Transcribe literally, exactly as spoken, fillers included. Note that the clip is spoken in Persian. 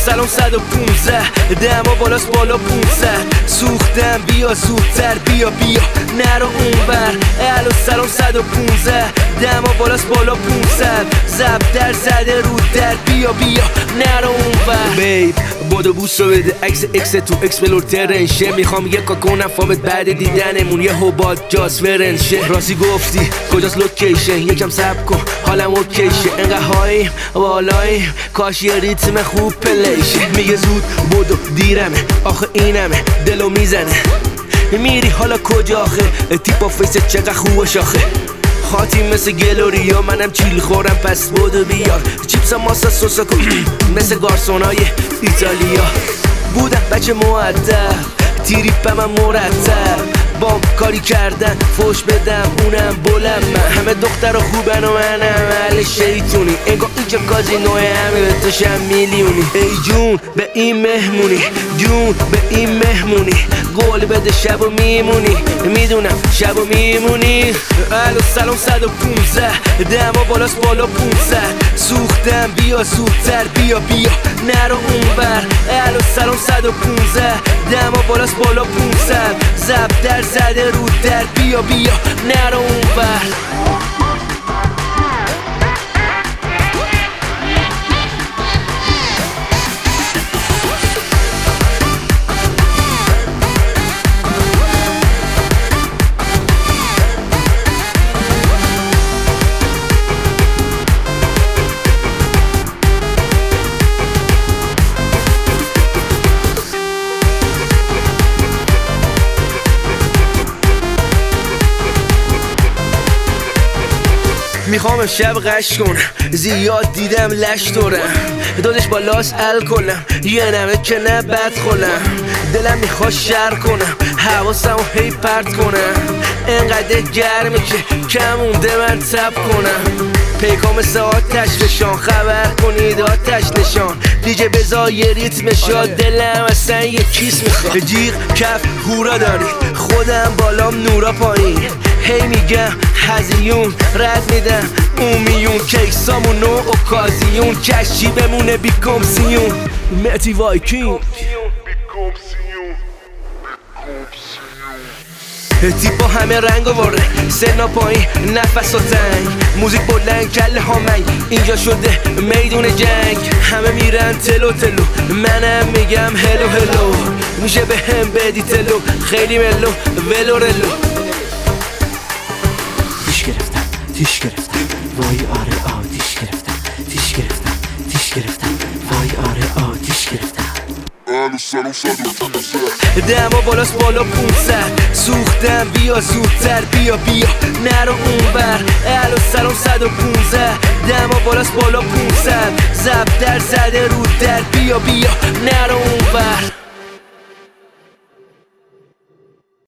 سلام صد و پونزده دما بالاست بالا پونصد سوختم بیا زودتر بیا بیا نرو اونور الو سلام صد و پونزده دما بالاست بالا پونصد زب در زده رو در بیا بیا نرو اونور بیب بودو بوس رو بده عکس اکس تو اکسپلور ترنشه میخوام یه کا کنم فامت بعد دیدنمون یه هوبات جاز فرنشه راستی گفتی کجاست لوکیشن یکم سب کن حالم اوکیشه انقدر هاییم بالاییم کاش یه ریتم خوب پلیشه میگه زود بودو دیرمه آخه اینمه دلو میزنه میری حالا کجا آخه تیپا فیس چقدر خوبه شاخه خاطی مثل گلوریا منم چیل خورم پس بودو بیار چیپس ماسا سوسا کن مثل گارسونای ایتالیا بودم بچه مؤدب تیریپم من مرتب بام کاری کردن فوش بدم اونم بلم من همه دختر خوبن و منم اهل شیطونی انگار اینجا کازینوه همه بتاشم میلیونی ای جون به این مهمونی جون به این مهمونی قول بده شب و میمونی میدونم شب و میمونی الو سلام صد و پونزده دما بالاست بالا پونصد سوختم بیا زودتر بیا بیا نرو اونور الو سلام صد و پونزده دما بالاست بالا پونصد زب در زده رو در بیا بیا نرو اونور میخوام امشب غش کنم زیاد دیدم لش دورم دادش با لاس ال کنم یه نمه که نه بد خولم دلم میخواد شر کنم حواسم و هی پرت کنم انقدر گرمه که کم مونده من تب کنم پیکام مثل آتش نشان خبر کنید آتش نشان دیگه بذار یه ریتم شاد دلم اصلا یه کیس میخواد جیغ کف هورا دارید خودم بالام نورا پایین هی میگم هزیون رد میدم اون میون کیکسامون و اوکازیون کشی بمونه بیکم سیون متی وایکینگ تیپا همه رنگ آوره سنا پایین نفس و تنگ موزیک بلند کله هامنگ اینجا شده میدون جنگ همه میرن تلو تلو منم میگم هلو هلو میشه به هم بدی تلو خیلی ملو ولو رلو تیش گرفتم تیش گرفتم وای آره آتیش گرفتم تیش گرفتم تیش گرفتم وای آره آتیش گرفتم دما بالاست بالا پونصد سوختم بیا زودتر بیا بیا نرو اونور الو سلام صد و پونزده دما بالاست بالا پونصد زب در زده رو در بیا بیا نرو اونور